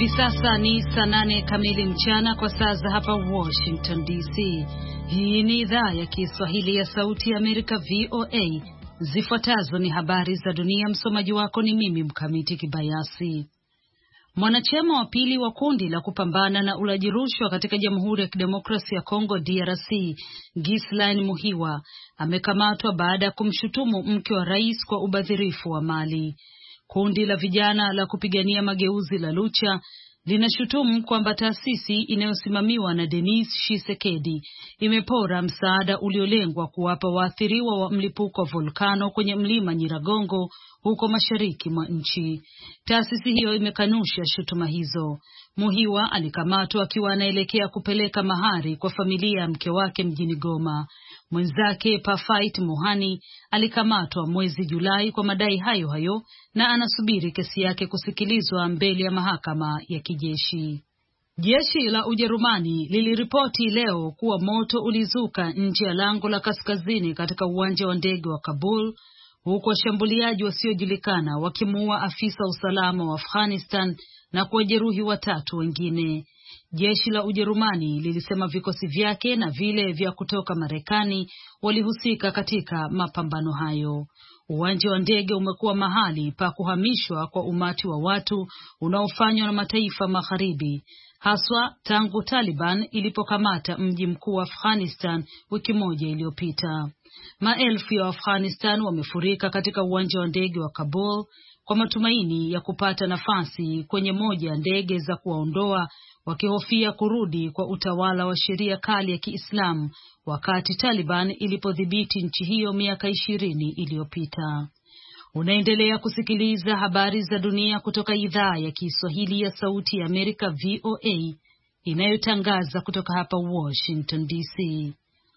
Hivi sasa ni saa 8 kamili mchana kwa saa za hapa Washington DC. Hii ni idhaa ya Kiswahili ya Sauti ya Amerika VOA. Zifuatazo ni habari za dunia, msomaji wako ni mimi Mkamiti Kibayasi. Mwanachama wa pili wa kundi la kupambana na ulaji rushwa katika Jamhuri ya Kidemokrasia ya Kongo DRC, Ghislaine Muhiwa, amekamatwa baada ya kumshutumu mke wa rais kwa ubadhirifu wa mali. Kundi la vijana la kupigania mageuzi la Lucha linashutumu kwamba taasisi inayosimamiwa na Denis Tshisekedi imepora msaada uliolengwa kuwapa waathiriwa wa mlipuko wa volkano kwenye mlima Nyiragongo huko mashariki mwa nchi. Taasisi hiyo imekanusha shutuma hizo. Muhiwa alikamatwa akiwa anaelekea kupeleka mahari kwa familia ya mke wake mjini Goma. Mwenzake Pafait Muhani alikamatwa mwezi Julai kwa madai hayo hayo na anasubiri kesi yake kusikilizwa mbele ya mahakama ya kijeshi. Jeshi la Ujerumani liliripoti leo kuwa moto ulizuka nje ya lango la kaskazini katika uwanja wa ndege wa Kabul, huku washambuliaji wasiojulikana wakimuua afisa usalama wa Afghanistan na kuwajeruhi 3 wengine. Jeshi la Ujerumani lilisema vikosi vyake na vile vya kutoka Marekani walihusika katika mapambano hayo. Uwanja wa ndege umekuwa mahali pa kuhamishwa kwa umati wa watu unaofanywa na mataifa magharibi, haswa tangu Taliban ilipokamata mji mkuu wa Afghanistan wiki moja iliyopita. Maelfu ya Afghanistan wamefurika katika uwanja wa ndege wa Kabul kwa matumaini ya kupata nafasi kwenye moja ya ndege za kuwaondoa, wakihofia kurudi kwa utawala wa sheria kali ya Kiislamu wakati Taliban ilipodhibiti nchi hiyo miaka 20 iliyopita. Unaendelea kusikiliza habari za dunia kutoka idhaa ya Kiswahili ya Sauti ya Amerika VOA inayotangaza kutoka hapa Washington DC.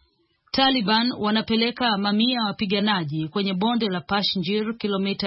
Taliban wanapeleka mamia ya wapiganaji kwenye bonde la Pashnjir, kilomita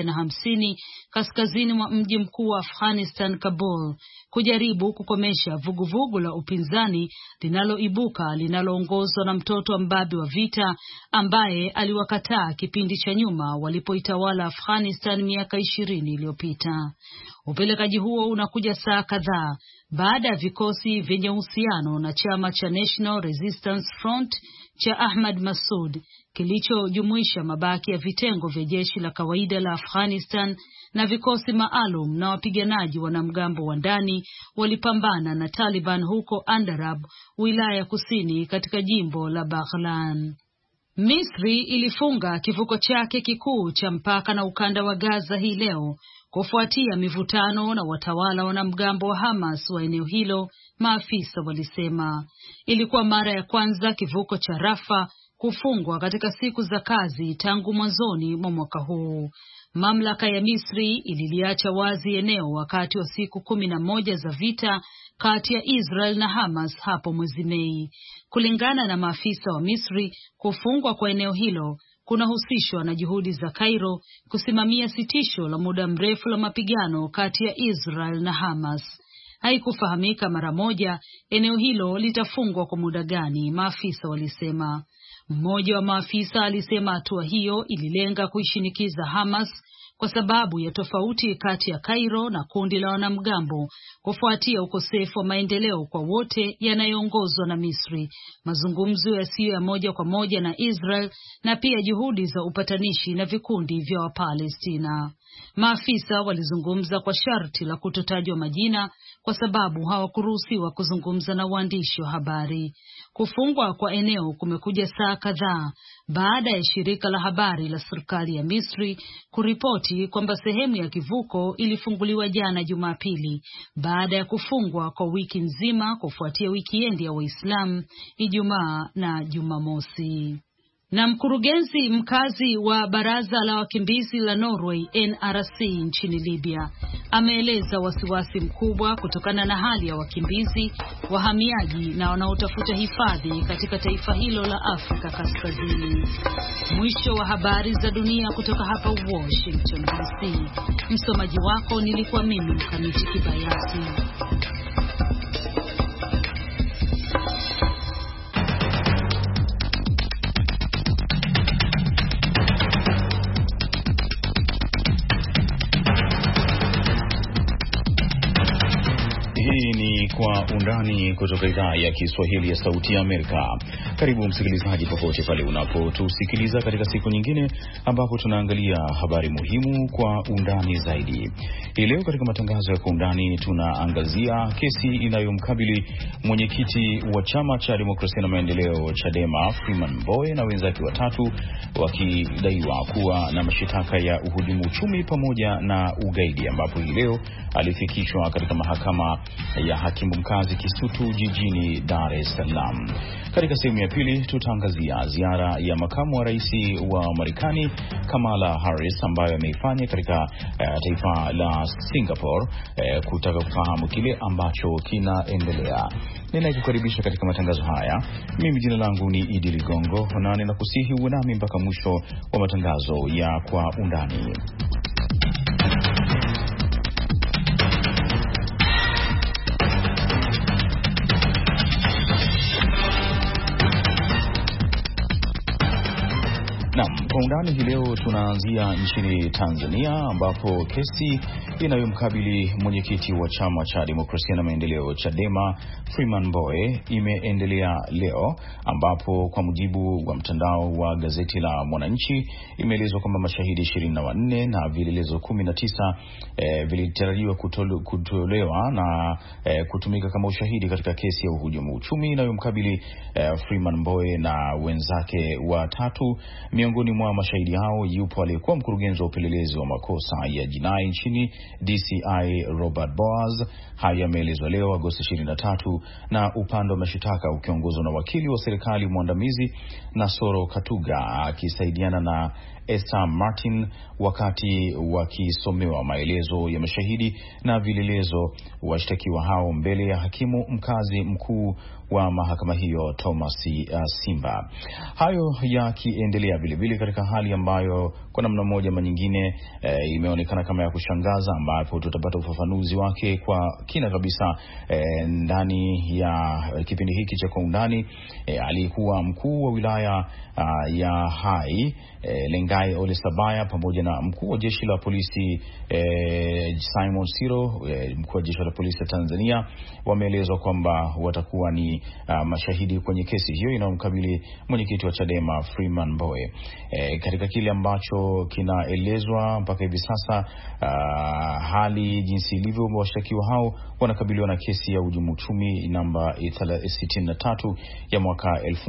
150 kaskazini mwa mji mkuu wa Afghanistan, Kabul, kujaribu kukomesha vuguvugu la upinzani linaloibuka linaloongozwa na mtoto wa mbabe wa vita ambaye aliwakataa kipindi cha nyuma walipoitawala Afghanistan miaka 20 iliyopita. Upelekaji huo unakuja saa kadhaa baada ya vikosi vyenye uhusiano na chama cha National Resistance Front cha Ahmad Massoud kilichojumuisha mabaki ya vitengo vya jeshi la kawaida la Afghanistan na vikosi maalum na wapiganaji wanamgambo wa ndani walipambana na Taliban huko Andarab, wilaya kusini katika jimbo la Baghlan. Misri ilifunga kivuko chake kikuu cha mpaka na ukanda wa Gaza hii leo kufuatia mivutano na watawala wanamgambo wa Hamas wa eneo hilo, maafisa walisema. Ilikuwa mara ya kwanza kivuko cha Rafa kufungwa katika siku za kazi tangu mwanzoni mwa mwaka huu. Mamlaka ya Misri ililiacha wazi eneo wakati wa siku 11 za vita kati ya Israel na Hamas hapo mwezi Mei. Kulingana na maafisa wa Misri, kufungwa kwa eneo hilo kunahusishwa na juhudi za Cairo kusimamia sitisho la muda mrefu la mapigano kati ya Israel na Hamas. Haikufahamika mara moja eneo hilo litafungwa kwa muda gani, maafisa walisema. Mmoja wa maafisa alisema hatua hiyo ililenga kuishinikiza Hamas kwa sababu ya tofauti kati ya Cairo na kundi la wanamgambo kufuatia ukosefu wa maendeleo kwa wote yanayoongozwa na Misri, mazungumzo yasiyo ya moja kwa moja na Israel na pia juhudi za upatanishi na vikundi vya Wapalestina. Maafisa walizungumza kwa sharti la kutotajwa majina kwa sababu hawakuruhusiwa kuzungumza na waandishi wa habari. Kufungwa kwa eneo kumekuja saa kadhaa baada ya shirika la habari la serikali ya Misri kuripoti kwamba sehemu ya kivuko ilifunguliwa jana Jumapili baada ya kufungwa kwa wiki nzima kufuatia wikiendi ya Waislamu Ijumaa na Jumamosi. Na mkurugenzi mkazi wa baraza la wakimbizi la Norway NRC nchini Libya ameeleza wasiwasi mkubwa kutokana na hali ya wakimbizi, wahamiaji na wanaotafuta hifadhi katika taifa hilo la Afrika Kaskazini. Mwisho wa habari za dunia kutoka hapa Washington DC. Msomaji wako nilikuwa mimi Mkamiti Kibayasi. Hii ni Kwa Undani kutoka idhaa ya Kiswahili ya Sauti ya Amerika. Karibu msikilizaji popote pale unapotusikiliza katika siku nyingine ambapo tunaangalia habari muhimu kwa undani zaidi. Hii leo katika matangazo ya Kwa Undani tunaangazia kesi inayomkabili mwenyekiti wa Chama cha Demokrasia na Maendeleo Chadema Freeman Mbowe na wenzake watatu, wakidaiwa kuwa na mashitaka ya uhujumu uchumi pamoja na ugaidi, ambapo hii leo alifikishwa katika mahakama ya hakimu mkazi Kisutu jijini Dar es Salaam. Katika sehemu ya pili tutaangazia ziara ya makamu wa rais wa Marekani Kamala Harris ambayo ameifanya katika taifa la Singapore, kutaka kufahamu kile ambacho kinaendelea. Ninayekukaribisha katika matangazo haya, mimi jina langu ni Idi Ligongo, na ninakusihi uwe nami mpaka mwisho wa matangazo ya Kwa Undani. Kwa undani hii leo tunaanzia nchini Tanzania, ambapo kesi inayomkabili mwenyekiti wa Chama cha Demokrasia na Maendeleo Chadema Freeman Mbowe imeendelea leo, ambapo kwa mujibu wa mtandao wa gazeti la Mwananchi imeelezwa kwamba mashahidi 24 na vielelezo 19 vilitarajiwa kutolewa na kutumika kama ushahidi katika kesi ya uhujumu uchumi inayomkabili Freeman Mbowe na wenzake watatu. Miongoni mwa mashahidi hao yupo aliyekuwa mkurugenzi wa upelelezi wa makosa ya jinai nchini DCI Robert Boaz. Haya yameelezwa leo Agosti 23, na upande wa mashitaka ukiongozwa na wakili wa serikali mwandamizi Nasoro Katuga akisaidiana na Esther Martin, wakati wakisomewa maelezo ya mashahidi na vilelezo washtakiwa hao mbele ya hakimu mkazi mkuu wa mahakama hiyo Thomas Simba. Hayo yakiendelea vilevile katika hali ambayo kwa namna moja ama nyingine imeonekana kama ya kushangaza, ambapo tutapata ufafanuzi wake kwa kina kabisa ndani ya kipindi hiki cha Kwa Undani. Alikuwa mkuu wa wilaya ya Hai Lengai Ole Sabaya pamoja na mkuu wa jeshi la polisi Simon Siro, mkuu wa jeshi la polisi ya Tanzania, wameelezwa kwamba watakuwa ni mashahidi kwenye kesi hiyo inayomkabili mwenyekiti wa Chadema Freeman Mbowe. Katika kile ambacho kinaelezwa mpaka hivi sasa, hali jinsi ilivyo, washtakiwa hao wanakabiliwa na kesi ya uhujumu uchumi namba 63 ya mwaka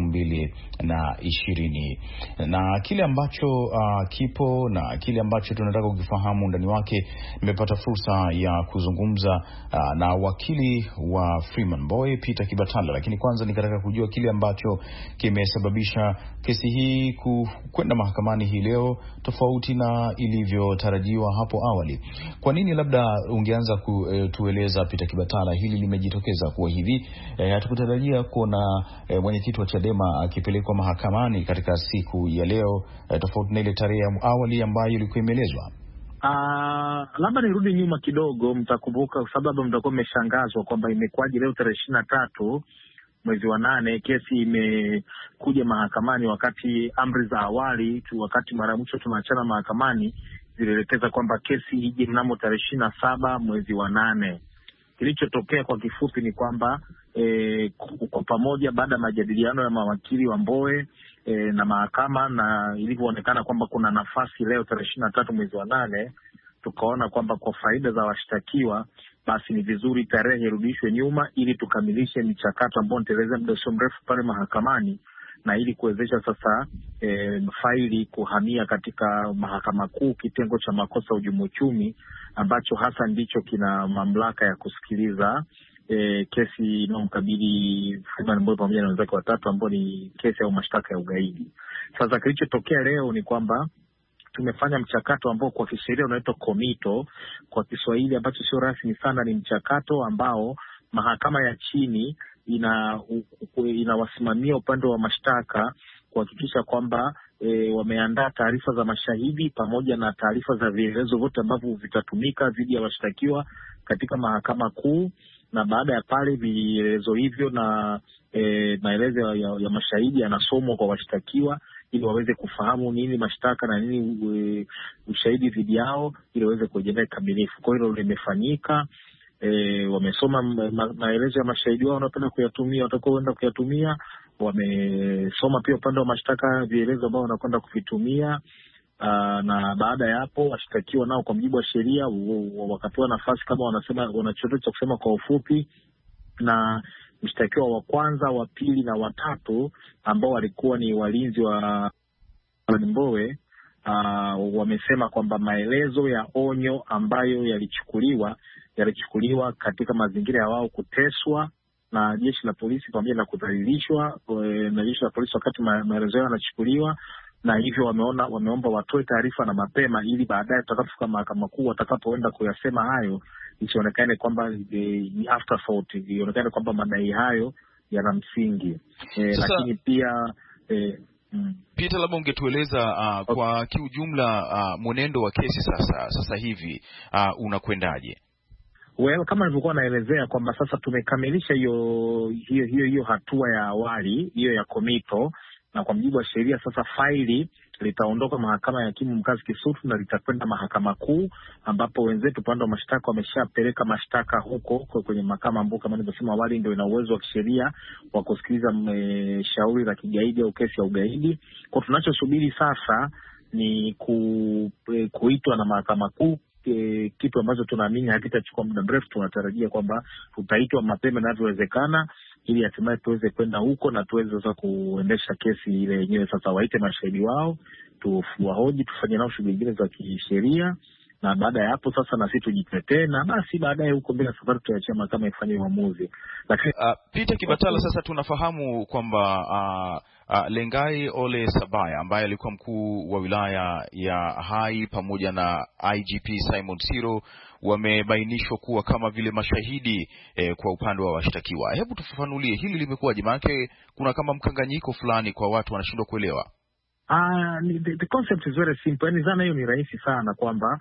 2020, na kile ambacho kipo na kile ambacho tunataka kukifahamu ndani wake, nimepata fursa ya kuzungumza na wakili wa Freeman Mbowe Peter Kibatala, lakini kwanza nikataka kujua kile ambacho kimesababisha kesi hii kwenda mahakamani hii leo tofauti na ilivyotarajiwa hapo awali. Kwa nini, labda ungeanza kutueleza Peter Kibatala, hili limejitokeza kuwa hivi? Hatukutarajia kuona mwenyekiti wa Chadema akipelekwa mahakamani katika siku ya leo, tofauti na ile tarehe ya awali ambayo ilikuwa imeelezwa. Labda nirudi nyuma kidogo, mtakumbuka sababu mtakuwa mmeshangazwa kwamba imekuwaje leo tarehe 23 mwezi wa 8 kesi imekuja mahakamani, wakati amri za awali wakati mara mwisho tunaachana mahakamani zilielekeza kwamba kesi ije mnamo tarehe 27 mwezi wa 8. Kilichotokea kwa kifupi ni kwamba kwa pamoja, baada ya majadiliano ya mawakili wa Mbowe na mahakama, na ilivyoonekana kwamba kuna nafasi leo tarehe 23 mwezi wa 8, tukaona kwamba kwa faida za washtakiwa basi ni vizuri tarehe irudishwe nyuma ili tukamilishe michakato ambayo nitaeleza muda sio mrefu pale mahakamani, na ili kuwezesha sasa faili kuhamia katika mahakama kuu, kitengo cha makosa ya uhujumu uchumi, ambacho hasa ndicho kina mamlaka ya kusikiliza kesi inayomkabili Freeman Mbowe pamoja na wenzake watatu, ambao ni kesi au mashtaka ya ugaidi. Sasa kilichotokea leo ni kwamba tumefanya mchakato ambao kwa kisheria unaitwa komito, kwa Kiswahili ambacho sio rasmi sana ni mchakato ambao mahakama ya chini inawasimamia upande wa mashtaka kuhakikisha kwamba wameandaa taarifa za mashahidi pamoja na taarifa za vielelezo vyote ambavyo vitatumika dhidi ya washtakiwa katika mahakama kuu, na baada ya pale vielelezo hivyo na maelezo ya mashahidi yanasomwa kwa washtakiwa ili waweze kufahamu nini mashtaka na nini ushahidi dhidi yao ili waweze kujenga kamilifu. Kwa hiyo limefanyika. wamesoma maelezo ya mashahidi wao wanapenda kuyatumia, watakwenda kuyatumia. Wamesoma pia upande wa mashtaka vielezo ambao wanakwenda kuvitumia. Na baada ya hapo washtakiwa nao kwa mujibu wa sheria wakapewa nafasi, kama wanasema wana chochote cha kusema kwa ufupi. Na mshtakiwa wa kwanza, wa pili na watatu ambao walikuwa ni walinzi wa Mbowe wamesema kwamba maelezo ya onyo ambayo yalichukuliwa katika mazingira ya wao kuteswa na jeshi la polisi pamoja na kudhalilishwa na jeshi la polisi wakati maelezo yao yanachukuliwa, na hivyo wameomba watoe taarifa na mapema, ili baadaye tutakapofika mahakama kuu watakapoenda kuyasema hayo isionekane kwamba ni afterthought, ionekane kwamba madai hayo yana msingi. Lakini pia Peter, labda ungetueleza kwa kiujumla mwenendo wa kesi sasa hivi unakwendaje? Well, kama nilivyokuwa naelezea kwamba sasa tumekamilisha hiyo hatua ya awali, hiyo ya komito, na kwa mujibu wa sheria sasa faili litaondoka mahakama ya hakimu mkazi Kisutu na litakwenda mahakama kuu, ambapo wenzetu upande wa mashtaka wameshapeleka mashtaka huko kwenye mahakama ambayo kama nilivyosema awali ndio ina uwezo wa kisheria wa kusikiliza shauri la kigaidi au kesi ya ugaidi. Kwa tunachosubiri sasa ni kuitwa na mahakama kuu, kitu ambacho tunaamini hakitachukua muda mrefu. Tunatarajia kwamba tutaitwa mapema inavyowezekana, ili hatimaye tuweze kwenda huko na tuweze sasa kuendesha kesi ile yenyewe. Sasa waite mashahidi wao, tuwahoji, tufanye nao shughuli nyingine za kisheria, na baada ya hapo sasa na sisi tujitetee, na basi baadaye huko mbele safari tutaiachia mahakama ifanye uamuzi. Lakini Peter Kibatala, sasa tunafahamu kwamba Lengai Ole Sabaya ambaye alikuwa mkuu wa wilaya ya Hai pamoja na IGP Simon Siro wamebainishwa kuwa kama vile mashahidi kwa upande wa washtakiwa. Hebu tufafanulie hili limekuwaje? Maana kuna kama mkanganyiko fulani kwa watu wanashindwa kuelewa. The concept is very simple. Yaani zana hiyo ni rahisi sana kwamba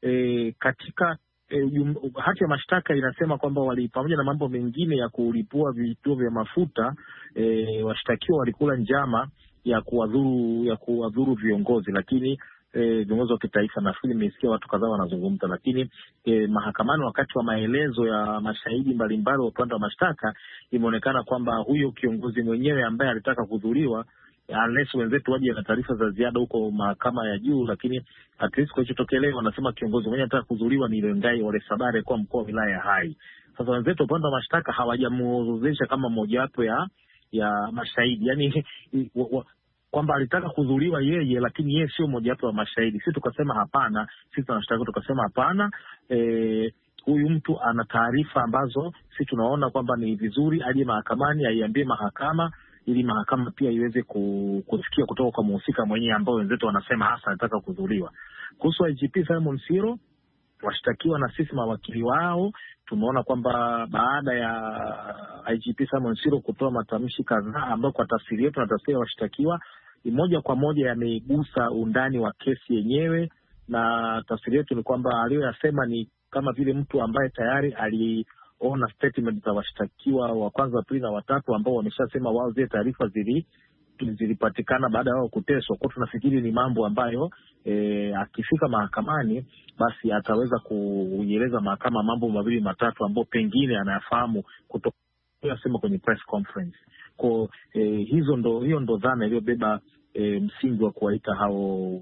katika hati ya mashtaka inasema kwamba pamoja na mambo mengine ya kulipua vituo vya mafuta, washtakiwa walikula njama ya kuwadhuru viongozi, lakini viongozi wa kitaifa. Nafikiri nimesikia watu kadhaa wanazungumza, lakini mahakamani wakati wa maelezo ya mashahidi mbalimbali wa upande wa mashtaka imeonekana kwamba huyo kiongozi mwenyewe ambaye alitaka kudhuriwa, unless wenzetu waje na taarifa za ziada huko mahakama ya juu, lakini at least kwa hicho tokelewa wanasema kiongozi mwenyewe anataka kudhuriwa ni Lengai Ole Sabaya kwa mkuu wa wilaya ya Hai. Sasa wenzetu upande wa mashtaka hawajamuorodhesha kama mojawapo ya mashahidi, yani kwamba alitaka kudhuriwa yeye, lakini yeye sio mojawapo wa mashahidi. Sisi tukasema hapana, sisi tunashtaka tukasema hapana, huyu mtu ana taarifa ambazo sisi tunaona kwamba ni vizuri aje mahakamani aiambie mahakama, ili mahakama pia iweze kusikia kutoka kwa mhusika mwenyewe ambao wenzetu wanasema hasa anataka kudhuriwa. Kuhusu IGP Simon Siro, washtakiwa na sisi mawakili wao tumeona kwamba baada ya IGP Simon Siro kutoa matamshi kadhaa ambayo kwa tafsiri yetu na tafsiri ya washtakiwa moja kwa moja yamegusa undani wa kesi yenyewe, na tafsiri yetu ni kwamba aliyoyasema ni kama vile mtu ambaye tayari aliona statement za washtakiwa wa kwanza, wa pili na watatu ambao wameshasema wao zile taarifa zilipatikana baada ya wao kuteswa. Kwa tunafikiri ni mambo ambayo akifika mahakamani basi ataweza kuieleza mahakama mambo mawili matatu ambayo pengine anayafahamu kutoka sema kwenye press conference. Kwa hiyo ndo dhana iliyobeba msingi wa kuwaita hao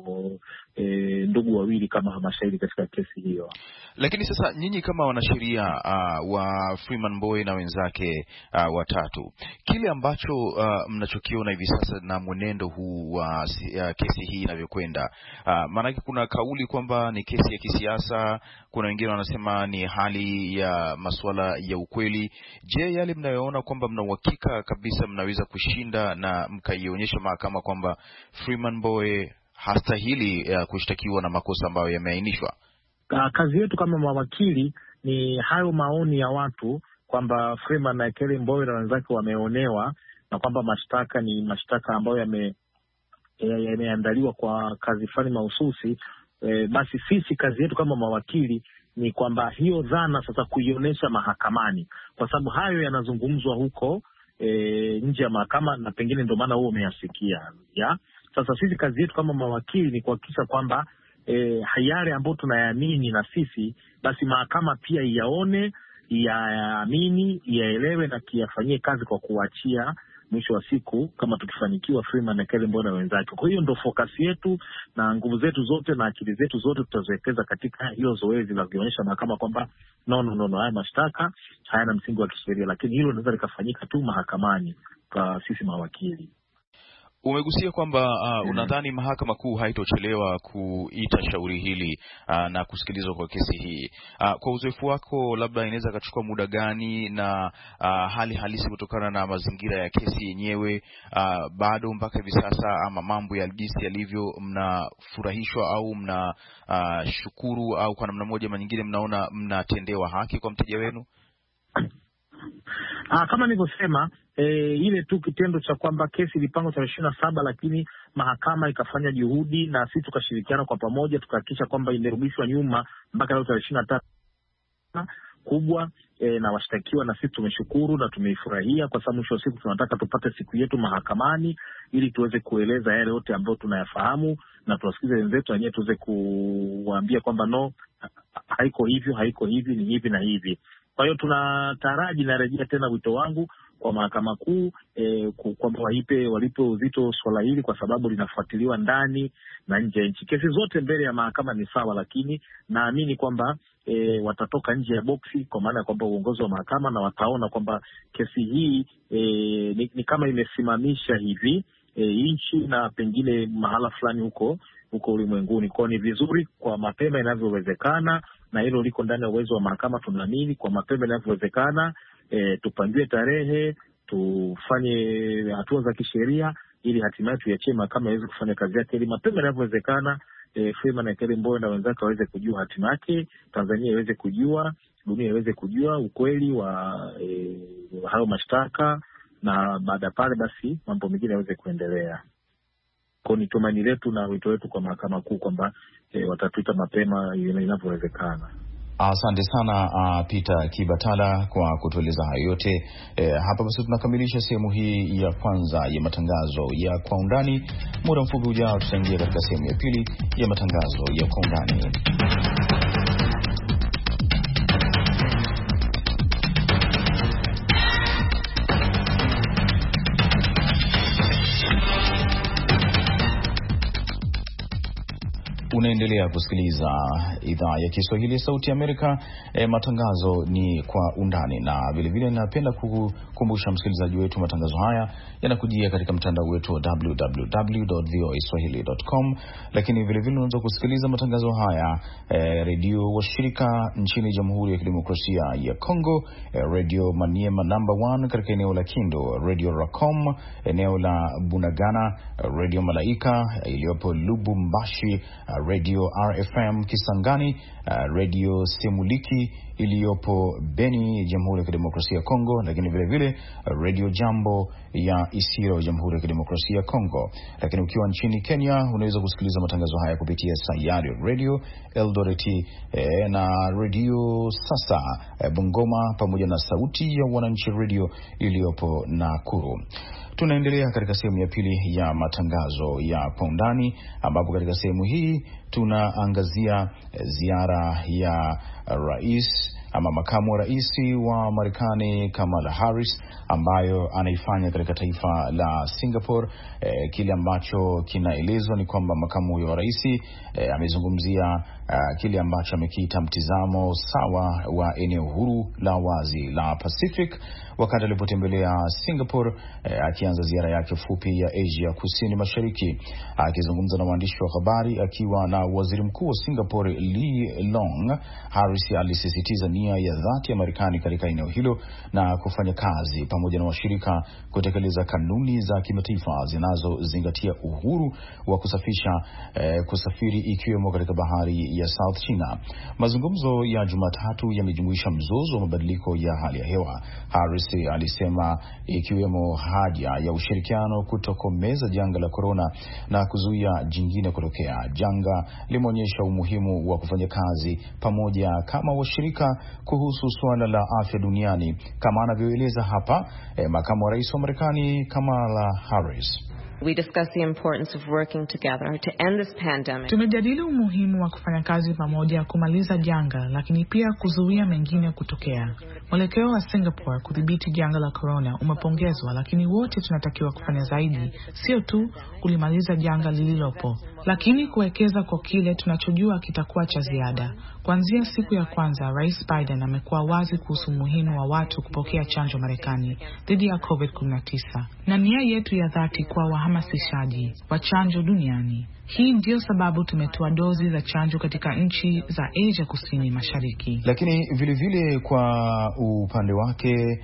ndugu wawili kama mashahidi katika kesi hiyo. Lakini sasa nyinyi kama wanasheria wa Freeman Mbowe na wenzake watatu, kile ambacho mnachokiona hivi sasa na mwenendo huu wa kesi hii inavyokwenda, maana kuna kauli kwamba ni kesi ya kisiasa, kuna wengine wanasema ni hali ya masuala ya ukweli. Je, yale mnayoona kwamba mna uhakika kabisa mnaweza kushinda na mkaionyesha mahakama kwamba Freeman Mbowe hastahili kushtakiwa na makosa ambayo yameainishwa? Kazi yetu kama mawakili ni hayo maoni ya watu kwamba Freeman na Kelly Mbowe na wenzake wameonewa, na kwamba mashtaka ni mashtaka ambayo yameandaliwa kwa kazi fulani mahususi. Basi sisi kazi yetu kama mawakili ni kwamba hiyo dhana sasa kuionyesha mahakamani, kwa sababu hayo yanazungumzwa huko nje ya mahakama, na pengine ndio maana huo umeyasikia ya. Sasa sisi kazi yetu kama mawakili ni kuhakikisha kwamba yale ambayo tunayaamini na sisi basi mahakama pia iyaone, yaamini, yaelewe na kiyafanyie kazi kwa kuachia mwisho wa siku kama tukifanikiwa Freeman na Kelly Mbowe na wenzake. Kwa hiyo ndo focus yetu na nguvu zetu zote na akili zetu zote tutaziwekeza katika hilo zoezi la kuonyesha mahakama kwamba no, haya mashtaka hayana msingi wa kisheria, lakini hilo linaweza likafanyika tu mahakamani kwa sisi mawakili. Umegusia kwamba unadhani mahakama kuu haitochelewa kuita shauri hili na kusikilizwa kwa kesi hii. Kwa uzoefu wako, labda inaweza kachukua muda gani na hali halisi kutokana na mazingira ya kesi yenyewe, bado mpaka hivi sasa, ama mambo ya jinsi yalivyo, mnafurahishwa au mnashukuru au kwa namna moja ama nyingine mnaona mnatendewa haki kwa mteja wenu? Kama nilivyosema, ile tu kitendo cha kwamba kesi ilipangwa tarehe 27 lakini mahakama ikafanya juhudi na sisi tukashirikiana kwa pamoja tukahakikisha kwamba imerudishwa nyuma mpaka leo tarehe 23 kubwa na washtakiwa, na sisi tumeshukuru na tumeifurahia, kwa sababu mwisho wa siku tunataka tupate siku yetu mahakamani ili tuweze kueleza yale yote ambayo tunayafahamu na tuwasikize wenzetu wenyewe tuweze kuwaambia kwamba no, haiko hivi, ni hivi na hivi. Kwa hiyo tunataraji, narejea tena wito wangu kwa mahakama kuu kwamba walipe uzito swala hili, kwa sababu linafuatiliwa ndani na nje ya nchi. Kesi zote mbele ya mahakama ni sawa, lakini naamini kwamba watatoka nje ya boksi, kwa maana ya kwamba uongozi wa mahakama na wataona kwamba kesi hii ni kama imesimamisha hivi nchi na pengine mahala fulani huko ulimwenguni. Kwa ni vizuri kwa mapema inavyowezekana, na hilo liko ndani ya uwezo wa mahakama. Tunaamini kwa mapema inavyowezekana tupangiwe tarehe, tufanye hatua za kisheria ili hatimaye tuiachie mahakama iweze kufanya kazi yake, ili mapema inavyowezekana Freeman na Kelly Mbowe na wenzake waweze kujua hatima yake, Tanzania iweze kujua, dunia iweze kujua ukweli wa hayo mashtaka, na baada pale basi mambo mengine yaweze kuendelea. Kwa ni tumaini letu na wito wetu kwa mahakama kuu kwamba watatuita mapema inavyowezekana. Asante sana Peter Kibatala kwa kutueleza hayo yote. Hapa basi tunakamilisha sehemu hii ya kwanza ya matangazo ya Kwa Undani. Muda mfupi ujao tutaingia katika sehemu ya pili ya matangazo ya Kwa Undani. Unaendelea kusikiliza idhaa ya Kiswahili ya Sauti ya Amerika. Matangazo ni Kwa Undani, na vilevile napenda kukumbusha msikilizaji wetu matangazo haya yanakujia katika mtandao wetu wa www.voaswahili.com, lakini vilevile unaweza kusikiliza matangazo haya redio washirika nchini Jamhuri ya Kidemokrasia ya Kongo, Radio Maniema number 1 katika eneo la Kindu, Radio Racom eneo la Bunagana, Radio Malaika iliyopo Lubumbashi, Radio RFM Kisangani, Radio Semuliki iliyopo Beni, Jamhuri ya Kidemokrasia ya Kongo, lakini vile vile Radio Jambo ya Isiro, Jamhuri ya Kidemokrasia ya Kongo. Lakini ukiwa nchini Kenya unaweza kusikiliza matangazo haya kupitia Sayari Radio Eldoret na Radio Sasa Bungoma, pamoja na Sauti ya Wananchi Radio iliyopo Nakuru. Tunaendelea katika sehemu ya pili ya matangazo ya Kwa Undani, ambapo katika sehemu hii tunaangazia ziara ya makamu wa rais wa Marekani Kamala Harris ambayo anaifanya katika taifa la Singapore. Kile ambacho kinaelezwa ni kwamba makamu huyo wa rais amezungumzia kile ambacho amekiita mtizamo sawa wa eneo huru la wazi la Pacific wakati alipotembelea Singapore, akianza ziara yake fupi ya Asia Kusini Mashariki. Akizungumza na waandishi wa habari akiwa na waziri mkuu wa Singapore Lee Long, Harris alisisitiza nia ya dhati ya Marekani katika eneo hilo na kufanya kazi pamoja na washirika kutekeleza kanuni za kimataifa zinazozingatia uhuru wa kusafiri ikiwemo katika bahari ya South China. Mazungumzo ya Jumatatu yamejumuisha mzozo wa mabadiliko ya hali ya hewa. Harris alisema ikiwemo haja ya ushirikiano kutokomeza janga la corona na kuzuia jingine kutokea. Janga limeonyesha umuhimu wa kufanya kazi pamoja kama washirika kuhusu suala la afya duniani, kama anavyoeleza hapa makamu wa rais wa Marekani Kamala Harris. We discussed the importance of working together to end this pandemic. Tumejadili umuhimu wa kufanya kazi pamoja kumaliza janga, lakini pia kuzuia mengine kutokea. Mwelekeo wa Singapore kudhibiti janga la corona umepongezwa, lakini wote tunatakiwa kufanya zaidi, sio tu kulimaliza janga lililopo, lakini kuwekeza kwa kile tunachojua kitakuwa cha ziada. Kuanzia siku ya kwanza, Rais Biden amekuwa wazi kuhusu umuhimu wa watu kupokea chanjo Marekani dhidi ya COVID-19 na nia yetu ya dhati kwa wahamasishaji wa chanjo duniani. Hii ndio sababu tumetoa dozi za chanjo katika nchi za Asia Kusini Mashariki. Lakini vile kwa upande wake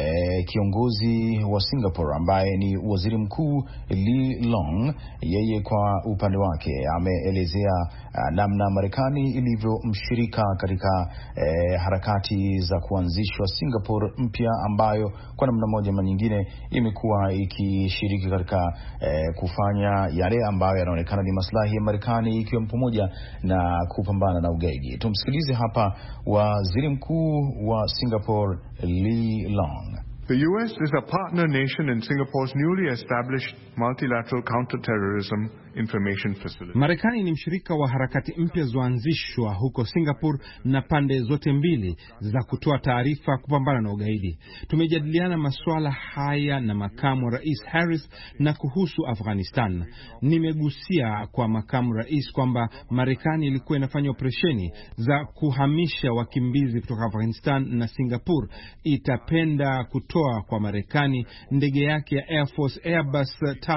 kiongozi wa Singapore ambaye ni Waziri Mkuu Lee Long, yeye kwa upande wake ameelezea namna Marekani ilivyo mshirika katika harakati za kuanzishwa Singapore mpya, ambayo kwa namna moja ama nyingine imekuwa ikishiriki katika kufanya yale ambayo yanaonekana ni maslahi ya Marekani, ikiwa pamoja na kupambana na ugaidi. Tumsikilize hapa Waziri Mkuu wa Singapore Lee Long. The U.S. is a partner nation in Singapore's newly established multilateral counterterrorism information facility. Marekani ni mshirika wa harakati mpya zoanzishwa huko Singapore na pande zote mbili za kutoa taarifa kupambana na ugaidi. Tumejadiliana masuala haya na makamu rais Harris na kuhusu Afghanistan. Nimegusia kwa makamu rais kwamba Marekani ilikuwa inafanya operesheni za kuhamisha wakimbizi kutoka Afghanistan na Singapore itapenda kutoa kwa Marekani ndege yake ya Air Force Airbus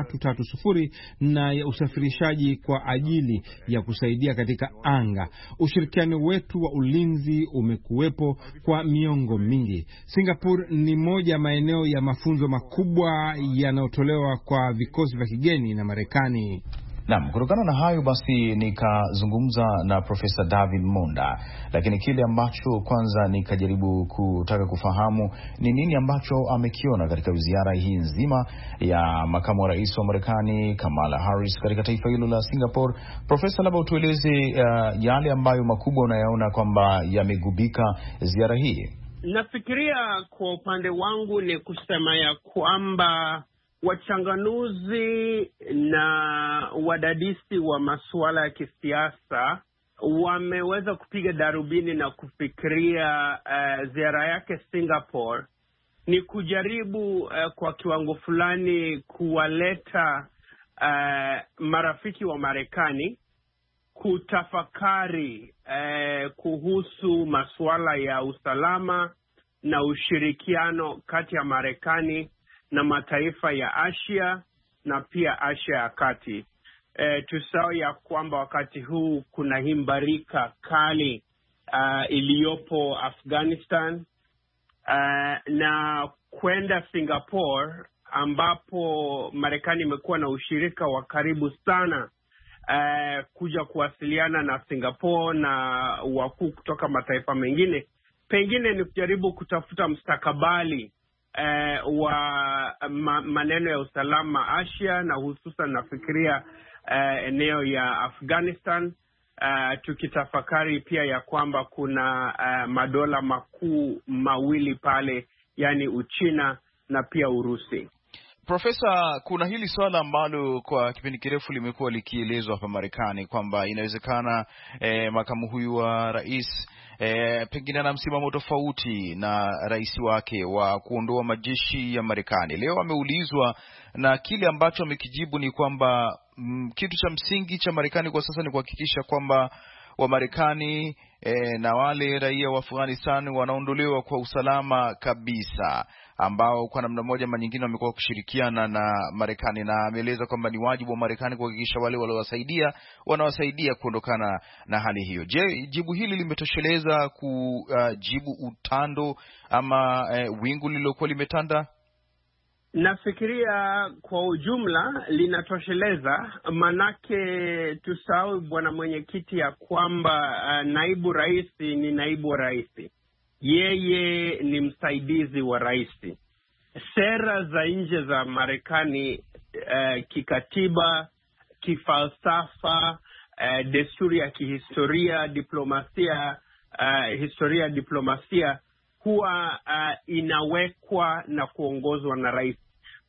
330 na ya usafirishaji kwa ajili ya kusaidia katika anga. Ushirikiano wetu wa ulinzi umekuwepo kwa miongo mingi. Singapore ni moja maeneo ya mafunzo makubwa yanayotolewa kwa vikosi vya kigeni na Marekani. Naam, kutokana na hayo basi nikazungumza na Profesa David Monda, lakini kile ambacho kwanza nikajaribu kutaka kufahamu ni nini ambacho amekiona katika ziara hii nzima ya makamu wa rais wa Marekani Kamala Harris katika taifa hilo la Singapore. Profesa, labda utueleze yale ambayo makubwa unayaona kwamba yamegubika ziara hii. Nafikiria kwa upande wangu ni kusema ya kwamba wachanganuzi na wadadisi wa masuala ya kisiasa wameweza kupiga darubini na kufikiria ziara yake Singapore ni kujaribu kwa kiwango fulani kuwaleta marafiki wa Marekani kutafakari kuhusu masuala ya usalama na ushirikiano kati ya Marekani na mataifa ya Asia na pia Asia ya Kati. Tusahau ya kwamba wakati huu kuna himbarika kali iliyopo Afghanistan, na kwenda Singapore ambapo Marekani imekuwa na ushirika wa karibu sana kuja kuwasiliana na Singapore na wakuu kutoka mataifa mengine, pengine ni kujaribu kutafuta mustakabali wa maneno ya usalama Asia, na hususan nafikiria eneo ya Afghanistan, tukitafakari pia ya kwamba kuna madola makuu mawili pale, yani Uchina na pia Urusi. Profesa, kuna hili swala ambalo kwa kipindi kirefu limekuwa likielezwa hapa Marekani kwamba inawezekana makamu huyu wa rais pengine ana msimamo tofauti na rais wake wa kuondoa majeshi ya Marekani. Leo ameulizwa na kile ambacho amekijibu ni kwamba kitu cha msingi cha Marekani kwa sasa ni kuhakikisha kwamba wa Marekani na wale raia wa Afghanistan wanaondolewa kwa usalama kabisa, ambao kwa namna moja ama nyingine wamekuwa kushirikiana na Marekani, na ameeleza kwamba ni wajibu wa Marekani kuhakikisha wale wanawasaidia kuondokana na hali hiyo. Je, jibu hili limetosheleza kujibu utando ama wingu lililokuwa limetanda? Nafikiria kwa ujumla linatosheleza, manake tusahau bwana mwenyekiti ya kwamba naibu rais ni naibu wa rais. Yeye ni msaidizi wa rais. Sera za nje za Marekani kikatiba, kifalsafa, desturi ya kihistoria, diplomasia, historia diplomasia huwa inawekwa na kuongozwa na rais.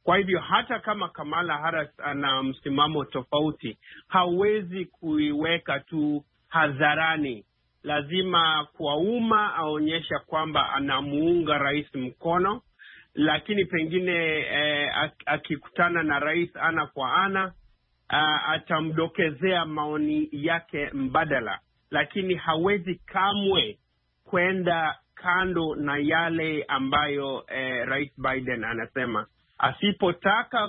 Kwa hivyo hata kama Kamala Harris ana msimamo tofauti, hawezi kuiweka tu hadharani. Lazima kwa umma aonyesha kwamba anamuunga rais mkono, lakini pengine akikutana na rais ana kwa ana atamdokezea maoni yake mbadala, lakini hawezi kamwe kwenda kando na yale ambayo Rais Biden anasema. Asipotaka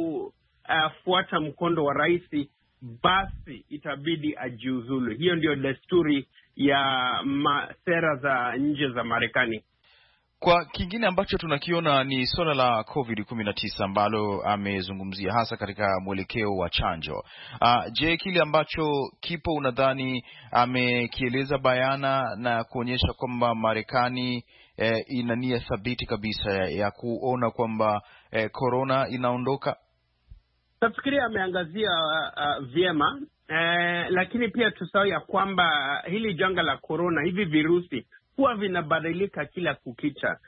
kufuata mkondo wa rais, basi itabidi ajiuzulu. Hiyo ndio desturi ya sera za nje za Marekani. Kwa kingine ambacho tunakiona ni swala la COVID-19 ambalo amezungumzia hasa katika mwelekeo wa chanjo. Je, kile ambacho kipo unadhani amekieleza bayana na kuonyesha kwamba Marekani ina nia thabiti kabisa ya kuona kwamba corona inaondoka? Nafikiria ameangazia vyema, lakini pia tusahau ya kwamba hili janga la corona, hivi virusi huwa vinabadilika kila kukicha.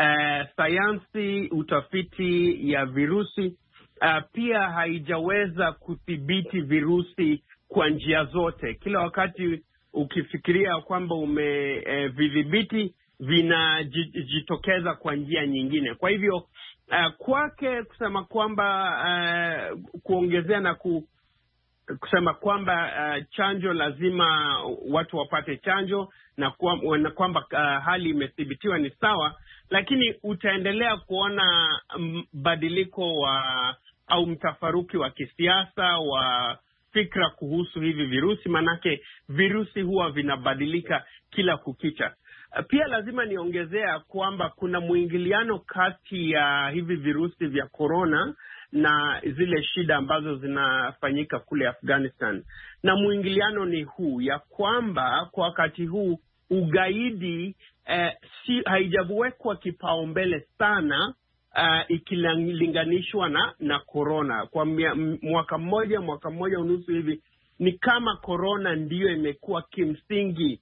Sayansi, utafiti ya virusi pia haijaweza kudhibiti virusi kwa njia zote. Kila wakati ukifikiria kwamba umevidhibiti, vinajitokeza kwa njia nyingine. Kwa hivyo kwake kusema kwamba kuongezea na kusema kwamba chanjo, lazima watu wapate chanjo na kwamba hali imethibitiwa ni sawa, lakini utaendelea kuona badiliko au mtafaruki wa kisiasa wa fikra kuhusu hivi virusi, manake virusi huwa vinabadilika kila kukicha. Pia lazima niongezea kwamba kuna mwingiliano kati ya hivi virusi vya corona na zile shida ambazo zinafanyika kule Afghanistan. Na mwingiliano ni huu ya kwamba kwa wakati huu ugaidi haijawekwa kipaumbele sana ikilinganishwa na corona. Kwa mwaka mmoja unusu hivi, ni kama corona ndiyo imekuwa kimsingi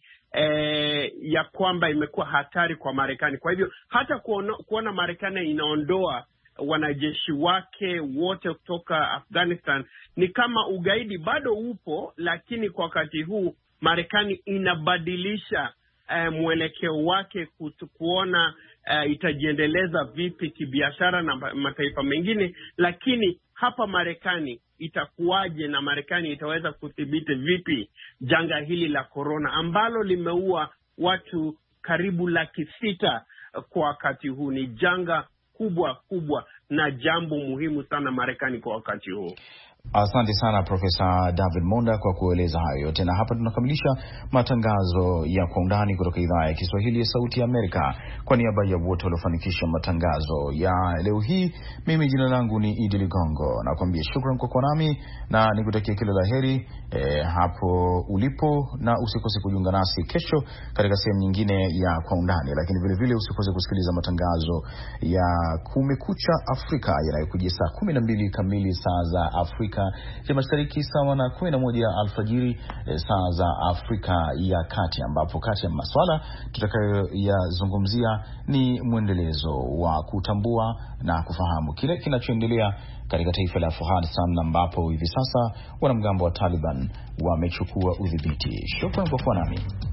ya kwamba imekuwa hatari kwa Marekani. Kwa hivyo hata kuona Marekani inaondoa wanajeshi wake wote kutoka Afghanistan, ni kama ugaidi bado upo, lakini kwa wakati huu Marekani inabadilisha mwelekeo wake kuona itajiendeleza vipi kibiashara na mataifa mengine. Lakini hapa Marekani itakuwaje, na Marekani itaweza kudhibiti vipi janga hili la corona ambalo limeua watu karibu 600,000 kwa wakati huu? Ni janga kubwa na jambo muhimu sana Marekani kwa wakati huu. Asante sana Profesa David Monda kwa kueleza hayo yote, na hapa tunakamilisha matangazo ya Kwa Undani kutoka idhaa ya Kiswahili ya Sauti ya Amerika. Kwa niaba ya wote waliofanikisha matangazo ya leo hii, mimi jina langu ni Idi Ligongo, na kuambia shukrani kwa kuwa nami na nikutakia kila la heri hapo ulipo, na usikose kujiunga nasi kesho katika sehemu nyingine ya Kwa Undani. Lakini vile vile usikose kusikiliza matangazo ya Kumekucha Afrika yanayokujia saa 12 kamili saa za Afrika ya Mashariki, sawa na 11 alfajiri saa za Afrika ya Kati, ambapo kati ya masuala tutakayoyazungumzia ni mwendelezo wa kutambua na kufahamu kile kinachoendelea katika taifa la Afghanistan, ambapo hivi sasa wanamgambo wa Taliban wamechukua udhibiti. Shukrani kwa kuwa nami.